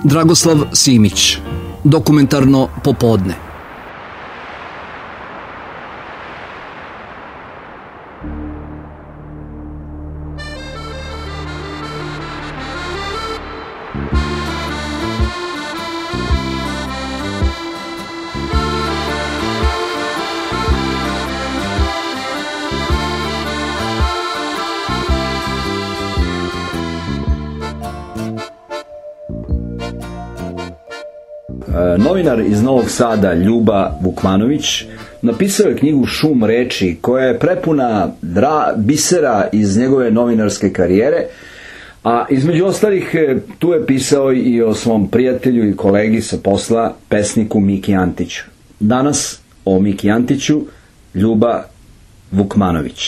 Dragoslav Simić, dokumentarno popodne. Novinar iz Novog Sada Ljuba Vukmanović napisao je knjigu Šum reči, koja je prepuna bisera iz njegove novinarske karijere, a između ostalih tu je pisao i o svom prijatelju i kolegi sa posla, pesniku Miki Antiću. Danas o Miki Antiću Ljuba Vukmanović.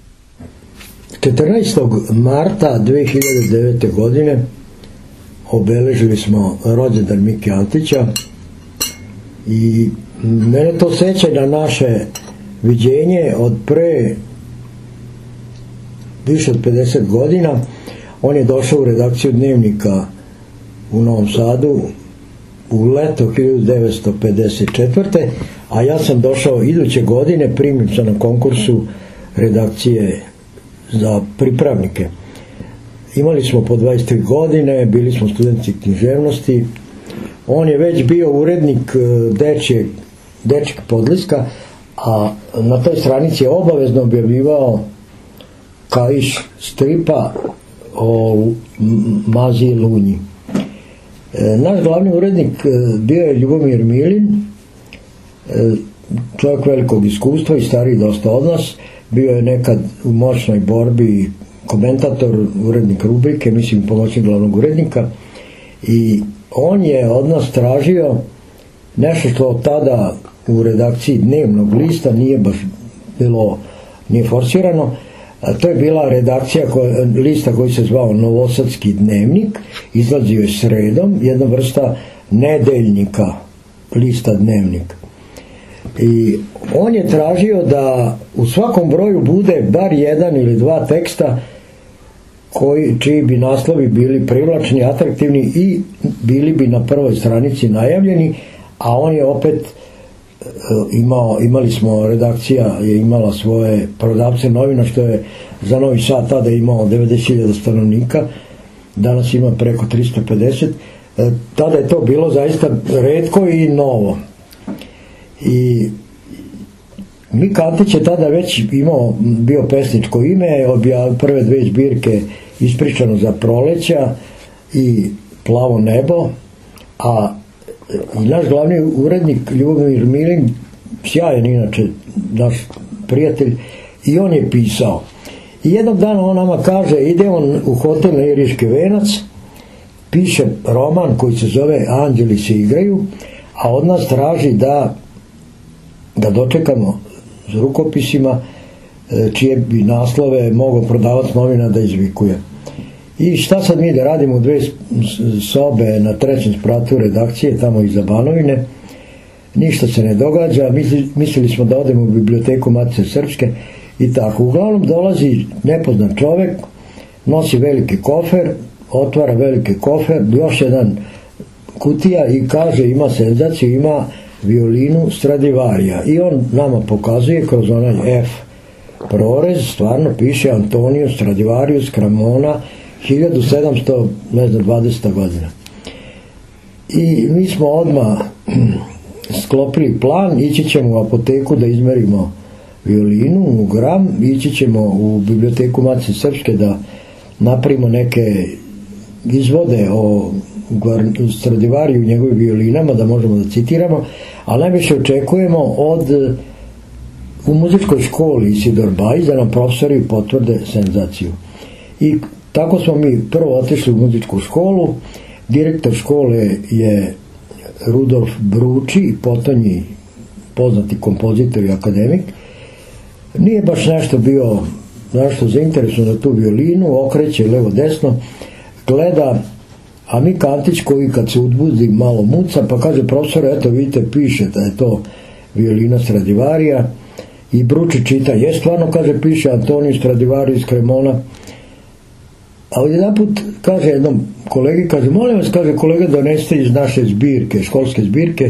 14. marta 2009. godine obeležili smo rođendan Miki Antića i mene to seća na naše viđenje od pre više od 50 godina. On je došao u redakciju Dnevnika u Novom Sadu u leto 1954. a ja sam došao iduće godine, primim se na konkursu redakcije za pripravnike. Imali smo po 23 godine, bili smo studenti književnosti. On je već bio urednik Dečjeg podliska, a na toj stranici je obavezno objavljivao kaiš stripa o Maziji Lunji. Naš glavni urednik bio je Ljubomir Milin, čovjek velikog iskustva i stariji dosta od nas. Bio je nekad u moćnoj borbi komentator, urednik rubrike, mislim pomoćnik glavnog urednika, i on je od nas tražio nešto što tada u redakciji Dnevnog lista nije baš bilo, nije forsirano, a to je bila redakcija lista koji se zvao Novosadski dnevnik, izlazio je sredom, jedna vrsta nedeljnika lista Dnevnik. I on je tražio da u svakom broju bude bar jedan ili dva teksta čiji bi naslovi bili privlačni, atraktivni i bili bi na prvoj stranici najavljeni, a on je opet imali smo, redakcija je imala svoje prodavce novina, što je za Novi Sad tada imao 90.000 stanovnika, danas ima preko 350. Tada je to bilo zaista retko i novo. I Mika Antić je tada već bio pesničko ime, objavio prve dve zbirke Ispričano za proleća i Plavo nebo, a i naš glavni urednik Ljubomir Milin, sjajan inače naš prijatelj, i on je pisao. I jednog dana on nama kaže, ide on u hotel na Iriški venac, piše roman koji se zove Anđeli se igraju, a od nas traži da dočekamo s rukopisima čije bi naslove mogao prodavac novina da izvikuje. I šta sad mi da radimo u dve sobe na trećem spratu redakcije, tamo iza Banovine, ništa se ne događa, mislili smo da odemo u biblioteku Matice Srpske i tako. Uglavnom dolazi nepoznat čovek, nosi veliki kofer, otvara veliki kofer, još jedan kutija i kaže ima senzaciju, ima violinu Stradivarija, i on nama pokazuje kroz onaj F prorez, stvarno piše Antonio Stradivarius Cremona 1720. godina. I mi smo odmah sklopili plan, ići ćemo u apoteku da izmerimo violinu u gram, ići ćemo u biblioteku Matice Srpske da napravimo neke izvode o Stradivariju i njegovim violinama, da možemo da citiramo, a najviše očekujemo u muzičkoj školi Isidor Bajić da nam profesori potvrde senzaciju. I tako smo mi prvo otišli u muzičku školu. Direktor škole je Rudolf Bruči, potonji poznati kompozitor i akademik. Nije baš nešto bio zainteresovan na tu violinu, okreće levo desno, gleda, a Mika Antić koji kad se udbudi malo muca, pa kaže profesor, eto vidite, piše da je to violina Stradivarija, i Bruči čita, je stvarno, kaže, piše Antonio Stradivarius Cremona, A odjedanput kaže jednom kolegi, kaže, molim vas, kaže, kolega, donesite iz naše zbirke, školske zbirke,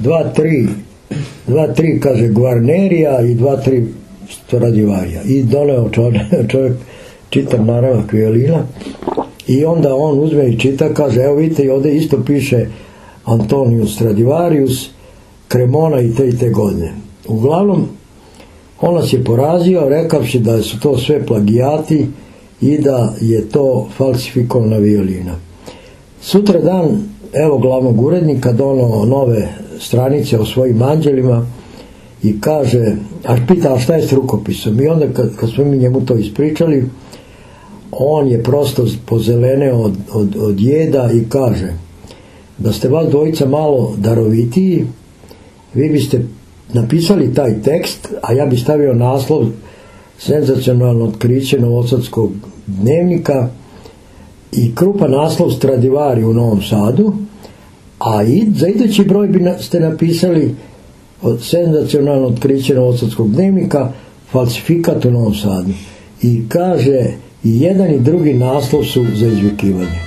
2-3, kaže, Gvarnerija i 2-3 Stradivarija. I doneo čovjek čitav naravak violina i onda on uzme i čita, kaže, evo vidite, i ovdje isto piše Antonius Stradivarius, Cremona i te godine. Uglavnom, on nas je porazio, rekavši da su to sve plagijati i da je to falsifikovana violina. Sutra dan, evo glavnog urednika, donao nove stranice o svojim anđelima i kaže, a pita, šta je s rukopisom? I onda kad smo mi njemu to ispričali, on je prosto pozeleneo od jeda i kaže, da ste vas dvojica malo darovitiji, vi biste napisali taj tekst, a ja bi stavio naslov senzacionalno otkriće Novosadskog dnevnika i krupan naslov Stradivari u Novom Sadu, a za idući broj ste napisali senzacionalno otkriće Novosadskog dnevnika, falsifikat u Novom Sadu. I kaže, i jedan i drugi naslov su za izvikivanje.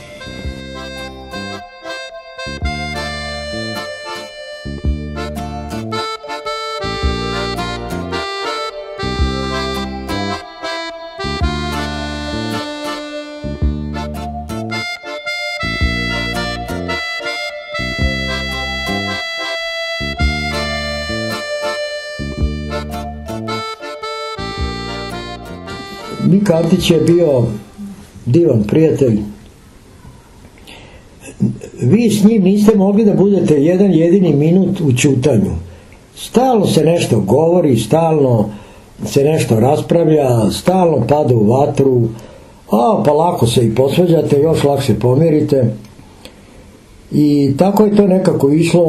Mika Antić je bio divan prijatelj. Vi s njim niste mogli da budete jedan jedini minut u ćutanju. Stalno se nešto govori, stalno se nešto raspravlja, stalno pada u vatru, pa lako se i posvađate, još lakše pomirite. I tako je to nekako išlo.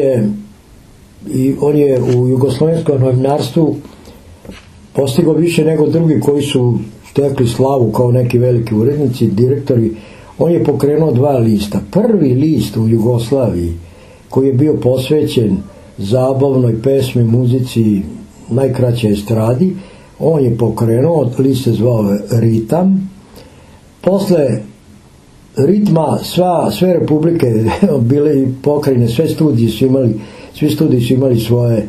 On je u jugoslovenskom novinarstvu postigao više nego drugi koji su stekli slavu kao neki veliki urednici, direktori. On je pokrenuo 2 lista. Prvi list u Jugoslaviji koji je bio posvećen zabavnoj pesmi, muzici, najkraće estradi, on je pokrenuo, list se zvao Ritam. Posle Ritma sve republike bile pokrajine, svi studiji su imali svoje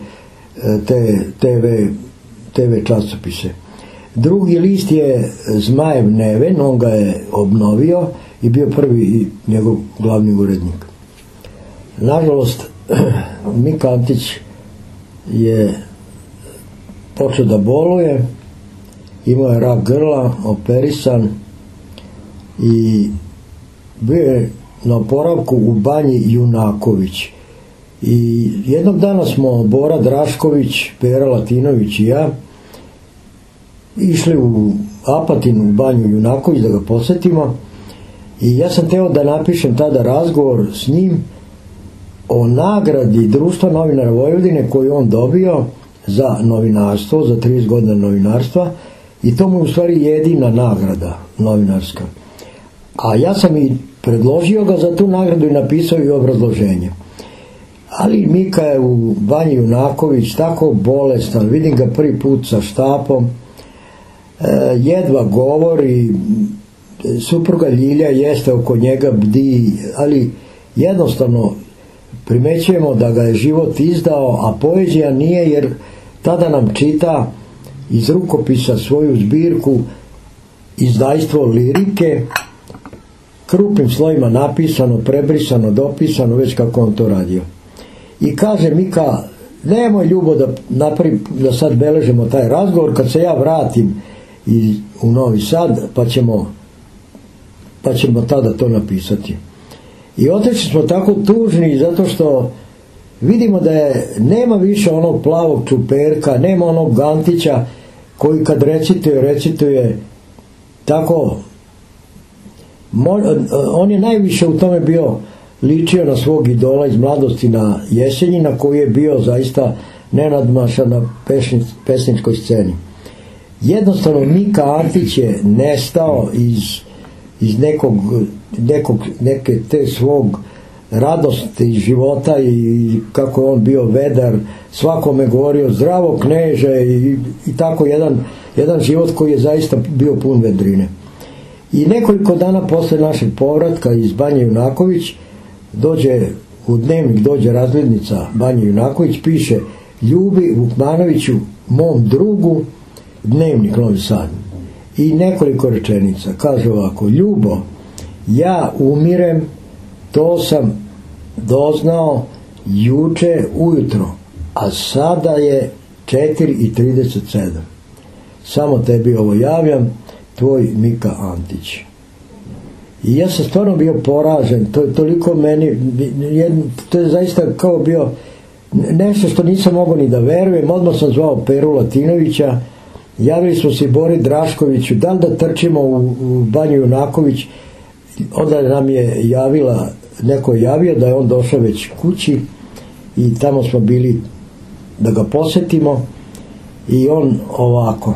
TV časopise. Drugi list je Zmajev Neven, on ga je obnovio i bio prvi njegov glavni urednik. Nažalost, Mika Antić je počeo da boluje, imao je rak grla, operisan i bio je na oporavku u banji Junaković. I jednog dana smo Bora Drašković, Pera Latinović i ja išli u Apatin u banju Junaković da ga posjetimo i ja sam teo da napišem tada razgovor s njim o nagradi Društva novinara Vojvodine koju on dobio za novinarstvo, za 30 godina novinarstva, i to mu je u stvari jedina nagrada novinarska. A ja sam i predložio ga za tu nagradu i napisao i obrazloženje. Ali Mika je u banji Junaković tako bolestan, vidim ga prvi put sa štapom, jedva govori, supruga Ljilja jeste oko njega, bdi, ali jednostavno primećujemo da ga je život izdao, a poezija nije, jer tada nam čita iz rukopisa svoju zbirku izdajstvo lirike, krupnim slovima napisano, prebrisano, dopisano, već kako on to radio. I kaže Mika, nemoj Ljubo da sad beležimo taj razgovor, kad se ja vratim u Novi Sad, pa ćemo tada to napisati. I otišli smo tako tužni zato što vidimo da nema više onog plavog čuperka, nema onog Antića koji kad recituje tako, on je najviše u tome bio ličio na svog idola iz mladosti, na Jesenjina, koji je bio zaista nenadmašan na pesničkoj sceni. Jednostavno Mika Antić je nestao iz neke te svog radosti života i kako je on bio vedar, svakome govorio zdravo kneže i tako jedan život koji je zaista bio pun vedrine. I nekoliko dana posle našeg povratka iz Banje Junaković dođe u dnevnik, dođe razglednica Banje Junaković, piše: Ljubi Vukmanoviću, mom drugu, dnevnik Novi Sad. I nekoliko rečenica. Kaže ovako: Ljubo, ja umirem, to sam doznao juče ujutro, a sada je 4:37. Samo tebi ovo javljam, tvoj Mika Antić. I ja sam stvarno bio poražen, to je toliko meni, to je zaista kao bio nešto što nisam mogao ni da verujem. Odmah sam zvao Peru Latinovića, javili smo se Bori Draškoviću, da li da trčimo u Banju Junaković. Onda nam je javila, neko je javio da je on došao već kući i tamo smo bili da ga posetimo. I on ovako,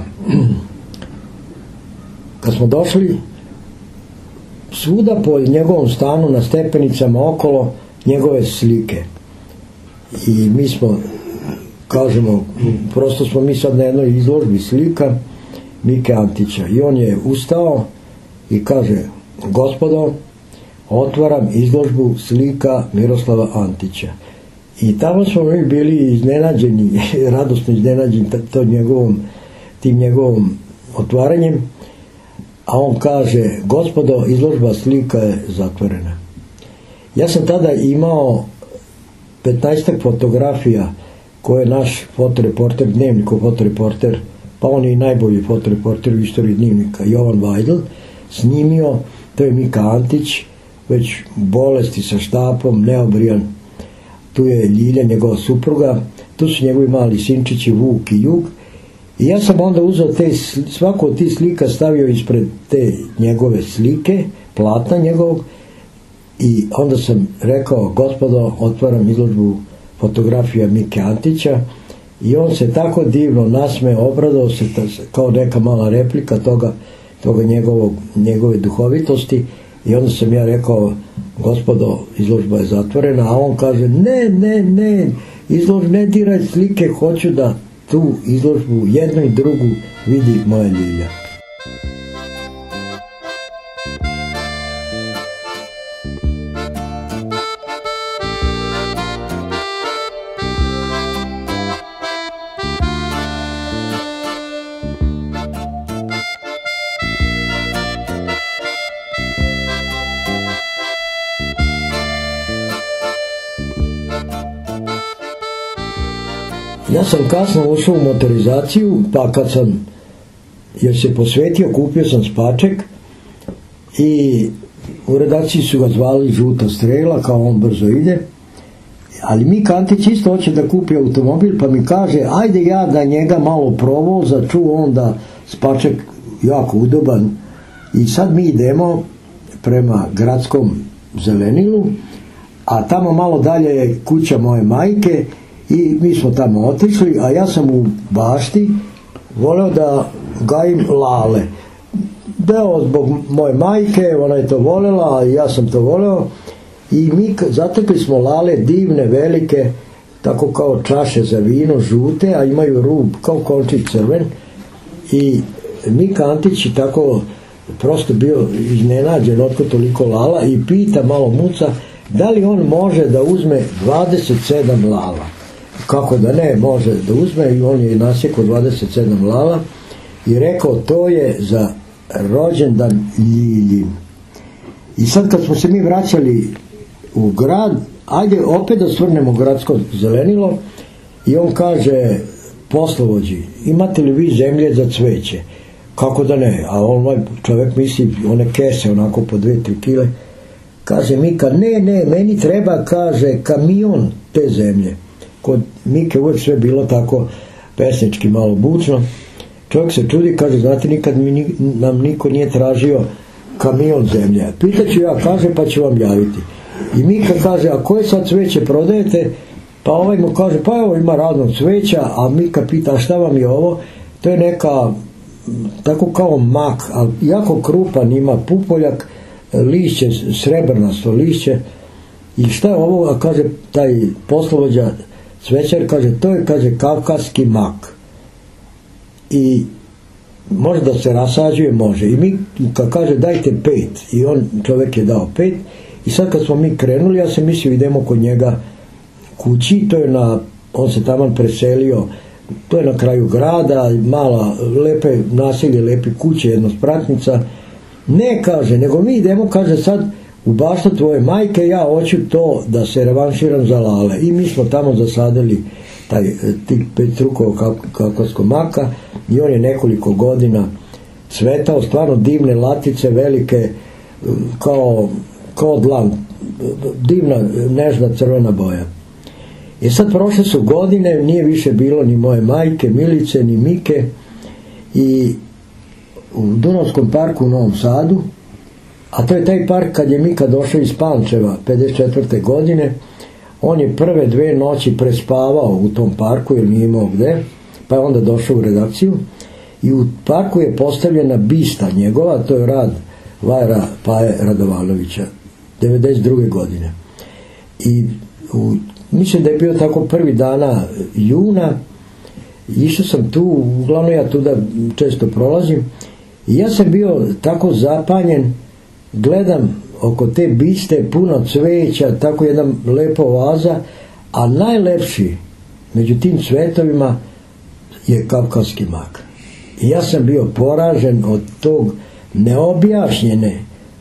kad smo došli, svuda po njegovom stanu na stepenicama okolo njegove slike. I mi smo, kažemo, prosto smo mi sad na jednoj izložbi slika Mike Antića. I on je ustao i kaže: Gospodo, otvaram izložbu slika Miroslava Antića. I tamo smo mi bili iznenađeni, radosno iznenađeni tim njegovom otvaranjem. A on kaže: Gospodo, izložba slika je zatvorena. Ja sam tada imao 15 fotografija koje je naš fotoreporter, dnevnikov fotoreporter, pa on je i najbolji fotoreporter u istoriji dnevnika, Jovan Vajdl, snimio. To je Mika Antić, već bolesti sa štapom, neobrijan. Tu je Ljilja, njegova supruga, tu su njegovi mali sinčići Vuk i Jug. I ja sam onda uzeo svaku od tih slika stavio ispred te njegove slike, platna njegovog, i onda sam rekao: Gospodo, otvaram izložbu fotografija Mike Antića. I on se tako divno nasme, obradao se kao neka mala replika toga njegove duhovitosti. I onda sam ja rekao: Gospodo, izložba je zatvorena. A on kaže: ne, izložba, ne diraj slike, hoću da tu izložbu, jednu i drugu, vidi moja Ljilja. Ja sam kasno ušao u motorizaciju, pa kad sam se posvetio, kupio sam spaček i u redakciji su ga zvali Žuta strela, kao on brzo ide. Ali Mika Antić isto hoće da kupi automobil, pa mi kaže: ajde ja da njega malo provoza, čuo on da spaček jako udoban. I sad mi idemo prema gradskom zelenilu, a tamo malo dalje je kuća moje majke. I mi smo tamo otišli, a ja sam u bašti voleo da gajim lale. Deo zbog moje majke, ona je to volela, a ja sam to voleo. I mi zatekli smo lale divne, velike, tako kao čaše za vino, žute, a imaju rub kao končić crven. I Mika Antić je tako prosto bio iznenađen otko toliko lala i pita malo muca da li on može da uzme 27 lala. Kako da ne, može da uzme. I on je nasjekao 27 lala i rekao: to je za rođendan Ljilji. I sad kad smo se mi vraćali u grad, ajde opet da svrnemo gradsko zelenilo. I on kaže poslovođi: imate li vi zemlje za cveće? Kako da ne, a ovaj čovjek misli one kese onako po 2-3 kile. Kaže Mika: ne, meni treba, kaže, kamion te zemlje. Kod Mike uvijek sve bilo tako pesnički, malo bučno. Čovjek se čudi, kaže: znate, nikad nam niko nije tražio kamion zemlje. Pitaću ja, kaže, pa ću vam javiti. I Mika kaže: a koje sad cveće prodajete? Pa ovaj mu kaže: pa evo, ima razno cveća. A Mika pita: a šta vam je ovo? To je neka, tako kao mak, ali jako krupan, ima pupoljak, lišće, srebrnasto lišće. I šta je ovo? A kaže taj poslovođa cvećar, kaže: to je, kaže, kavkaski mak. I može da se rasađuje, može. I mi, kad kaže dajte 5, i čovjek je dao 5, i sad kad smo mi krenuli, ja sam mislio idemo kod njega kući, on se taman preselio, to je na kraju grada, mala, lepe naselje, lepe kuće, jednospratnica. Ne, kaže, nego mi idemo, kaže, sad u baštu tvoje majke, ja hoću to da se revanširam za Lale. I mi smo tamo zasadili tih 5 strukova kakavskog maka i on je nekoliko godina cvetao, stvarno divne latice, velike, kao dlan, divna, nežna crvena boja. I sad prošle su godine, nije više bilo ni moje majke, Milice, ni Mike, i u Dunavskom parku u Novom Sadu, a to je taj park kad je Mika došao iz Pančeva 54. godine, on je prve 2 noći prespavao u tom parku jer nije imao gde, pa je onda došao u redakciju i u parku je postavljena bista njegova, to je rad Vajra Paje Radovanovića 92. godine. I mislim da je bio tako prvi dana juna, išao sam tu, uglavnom ja tu da često prolazim, i ja sam bio tako zapanjen, gledam oko te biste puno cveća, tako jedna lepa oaza, a najlepši među tim cvetovima je kavkavski mak. I ja sam bio poražen od tog neobjašnjene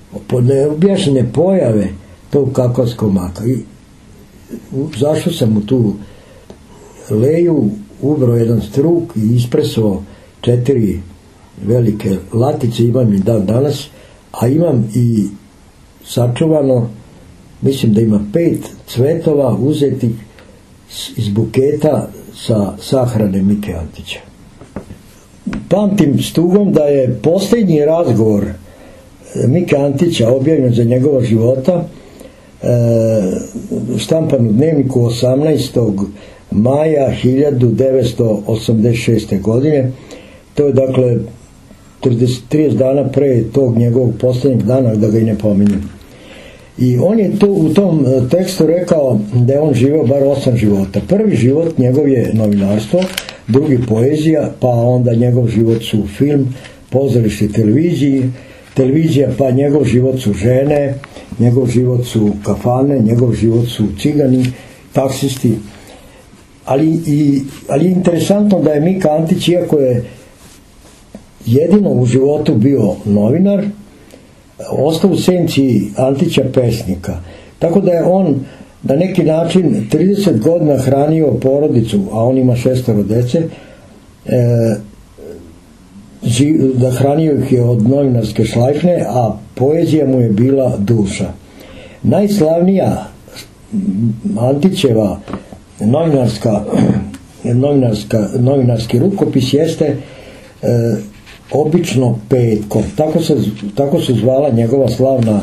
pojave tog kavkavskog maka. I zašao sam u tu leju, ubrao jedan struk i ispresao 4 velike latice, imam i dan danas, a imam i sačuvano, mislim da ima 5 cvetova uzetih iz buketa sa sahrane Mike Antića. Pamtim s tugom da je posljednji razgovor Mike Antića objavljen za njegova života štampan u Dnevniku 18. maja 1986. godine. To je dakle 30 dana pre tog njegovog posljednjeg dana, da ga i ne pominjem. I on je tu u tom tekstu rekao da je on živio bar 8 života. Prvi život njegov je novinarstvo, drugi poezija, pa onda njegov život su film, pozorište, televizija, pa njegov život su žene, njegov život su kafane, njegov život su cigani, taksisti. Ali je interesantno da je Mika Antić, iako je jedino u životu bio novinar, ostao u senci Antića pesnika. Tako da je on na neki način 30 godina hranio porodicu, a on ima 6 dece, da hranio ih je od novinarske šlajfne, a poezija mu je bila duša. Najslavnija Antićeva novinarski rukopis jeste Obično petkom. Tako se zvala njegova slavna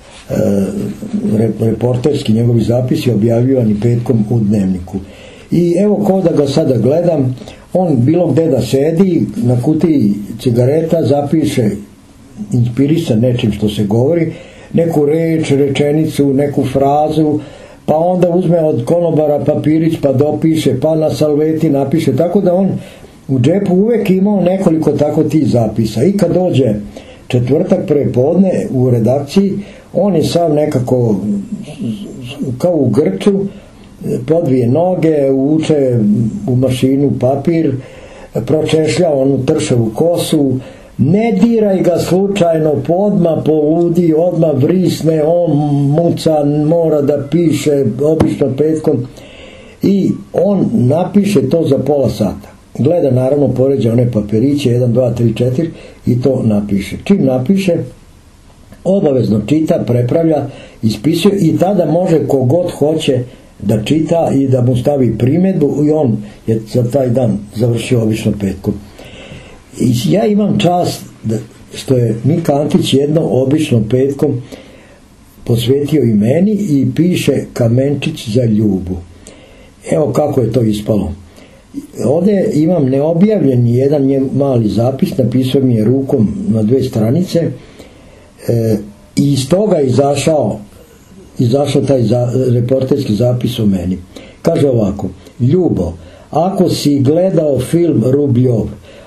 reporterski njegovi zapisi objavljivani petkom u Dnevniku. I evo ko da ga sada gledam, on bilo gde da sedi, na kutiji cigareta zapiše, inspirisan nečim što se govori, neku reč, rečenicu, neku frazu, pa onda uzme od konobara papirić pa dopiše, pa na salveti napiše, tako da on u džepu uvek imao nekoliko tako tih zapisa. I kad dođe četvrtak prepodne u redakciji, on je sam nekako kao u grču, podvije noge, uče u mašinu papir, pročešlja onu tršavu kosu, ne diraj ga slučajno, odmah poludi, odmah vrisne, on muca, mora da piše obično petkom, i on napiše to za pola sata. Gleda, naravno, poređa one papiriće 1, 2, 3, 4 i to napiše. Čim napiše, obavezno čita, prepravlja, ispisuje, i tada može kogod hoće da čita i da mu stavi primjedbu, i on je za taj dan završio obično petkom. I ja imam čast što je Mika Antić jedno obično petkom posvetio i meni i piše Kamenčić za Ljubu. Evo kako je to ispalo. Ovdje imam neobjavljen jedan mali zapis, napisao mi je rukom na 2 stranice, i iz toga izašao taj reporterski zapis o meni. Kaže ovako: Ljubo, ako si gledao film Rubljov,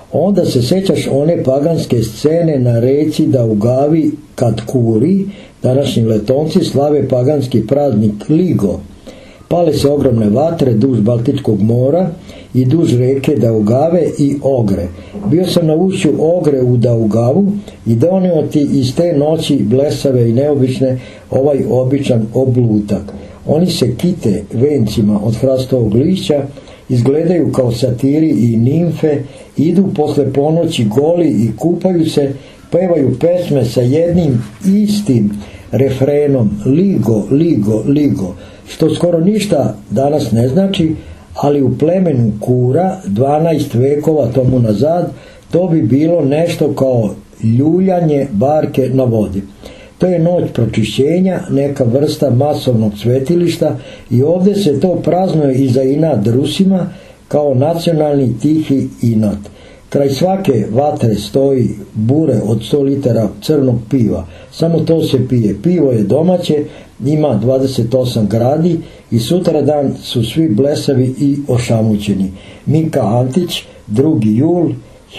Onda se sećaš one paganske scene na reci Daugavi kad Kuri, današnji Letonci, slave paganski praznik Ligo. Pale se ogromne vatre duž Baltičkog mora i duž reke Daugave i Ogre. Bio sam na ušću Ogre u Daugavu i doneo ti iz te noći blesave i neobične ovaj običan oblutak. Oni se kite vencima od hrastovog lišća, izgledaju kao satiri i nimfe, idu posle ponoći goli i kupaju se, pevaju pesme sa jednim istim refrenom Ligo, Ligo, Ligo, što skoro ništa danas ne znači, ali u plemenu Kura 12 vekova tomu nazad to bi bilo nešto kao ljuljanje barke na vodi. To je noć pročišćenja, neka vrsta masovnog svetilišta i ovdje se to praznuje i za inat Rusima kao nacionalni tihi inat. Kraj svake vatre stoji bure od 100 litara crnog piva. Samo to se pije. Pivo je domaće, ima 28 gradi i sutradan su svi blesavi i ošamućeni. Mika Antić, 2. jul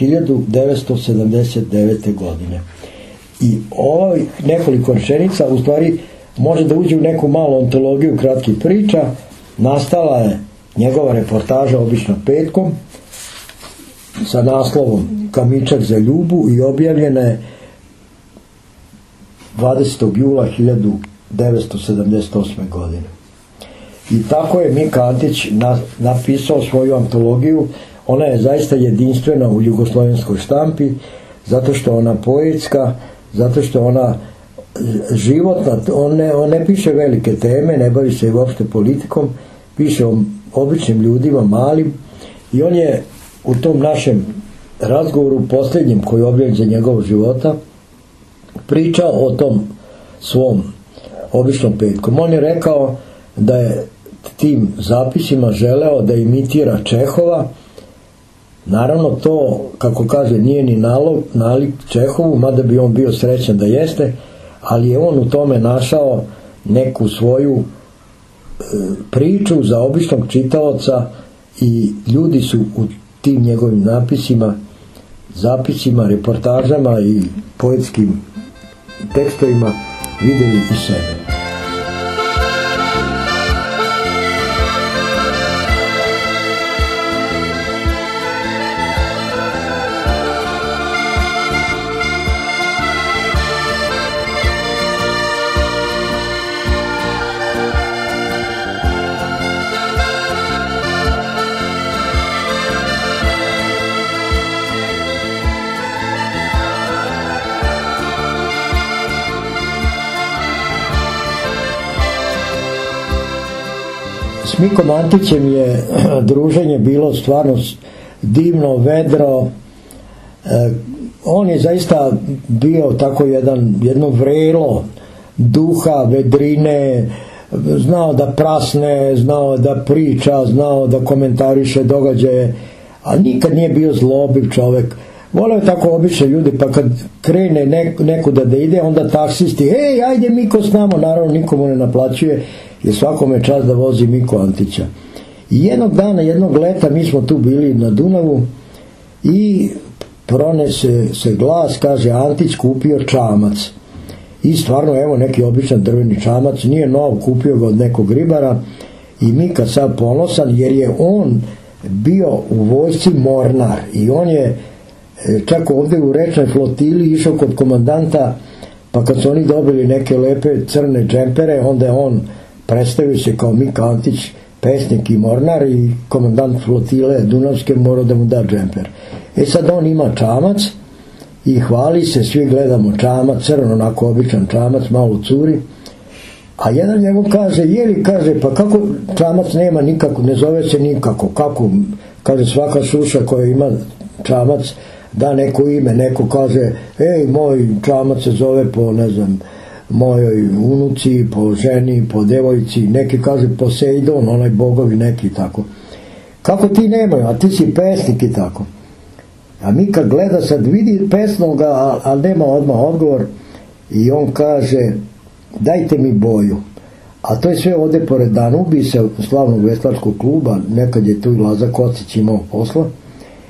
1979. godine. I ovoj nekoliko rečenica u stvari može da uđe u neku malu antologiju kratkih priča. Nastala je njegova reportaža obično petkom sa naslovom Kamičak za ljubu i objavljena je 20. jula 1978. godine. I tako je Mika Antić napisao svoju antologiju. Ona je zaista jedinstvena u jugoslovenskoj štampi, zato što ona poetska, zato što ona životna, on ne piše velike teme, ne bavi se uopšte politikom, piše o običnim ljudima, malim, i on je u tom našem razgovoru posljednjem koji je objavljen za njegovog života pričao o tom svom običnom petkom. On je rekao da je tim zapisima želeo da imitira Čehova. Naravno to, kako kaže, nije ni nalik Čehovu, mada bi on bio srećan da jeste, ali je on u tome našao neku svoju priču za običnog čitaoca i ljudi su u tim njegovim napisima, zapisima, reportažama i poetskim tekstovima vidjeli i sebe. S Mikom Antićem je druženje bilo stvarno divno, vedro. On je zaista bio tako jedno vrelo duha, vedrine, znao da prasne, znao da priča, znao da komentariše događaje, a nikad nije bio zlobiv čovjek. Voleo je tako obične ljudi, pa kad krene nekuda da ide, onda taksisti, ej, ajde Miko s nama, naravno nikomu ne naplaćuje, jer svakome čast da vozi Miko Antića. I jednog dana, jednog leta, mi smo tu bili na Dunavu i pronese se glas, kaže Antić kupio čamac. I stvarno, evo, neki običan drveni čamac, nije nov, kupio ga od nekog ribara i Mika sad ponosan, jer je on bio u vojsci mornar i on je čak ovdje u rečnoj flotili išao kod komandanta, pa kad su oni dobili neke lepe crne džempere, onda je on predstavio se kao Mika Antić, pesnik i mornar, i komandant flotile Dunavske morao da mu da džemper. Sad on ima čamac i hvali se, svi gledamo čamac, crno, onako običan čamac, malo curi, a jedan njegov kaže, kaže, pa kako čamac nema nikako, ne zove se nikako, kako, kaže, svaka šuša koja ima čamac da neko ime, neko kaže, ej, moj čamac se zove po, ne znam, mojoj unuci, po ženi, po devojci, neki kaže Poseidon, onaj bogovi neki, tako. Kako ti nemaju, a ti si pesnik i tako. A Mika gleda, sad vidi pesnoga, ali nema odmah odgovor, i on kaže, dajte mi boju. A to je sve ovdje pored Danubisa, slavnog veslačkog kluba, nekad je tu i Laza Kocić imao posla.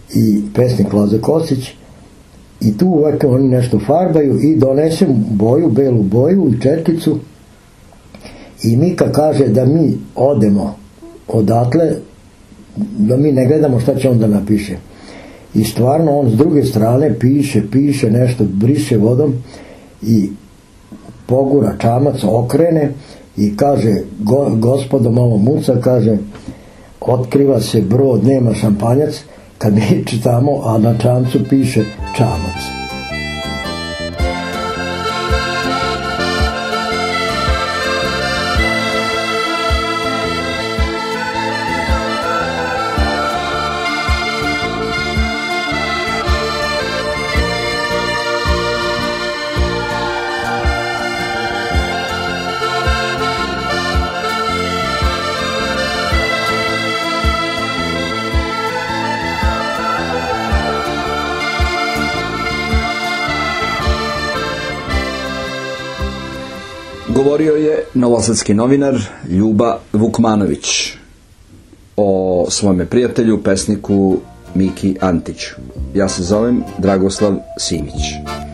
i pesnik Lazo Kosić, i tu uvek oni nešto farbaju i donesem boju, belu boju i četkicu, i Mika kaže da mi odemo odatle, da mi ne gledamo šta će on da napiše. I stvarno on s druge strane piše nešto, briše vodom i pogura čamac, okrene i kaže, gospodo malo muca, kaže, otkriva se brod, nema šampanjac, kad mi čitamo, a na čamcu piše čamac. Govorio je novosadski novinar Ljuba Vukmanović o svome prijatelju, pesniku Miki Antiću. Ja se zovem Dragoslav Simić.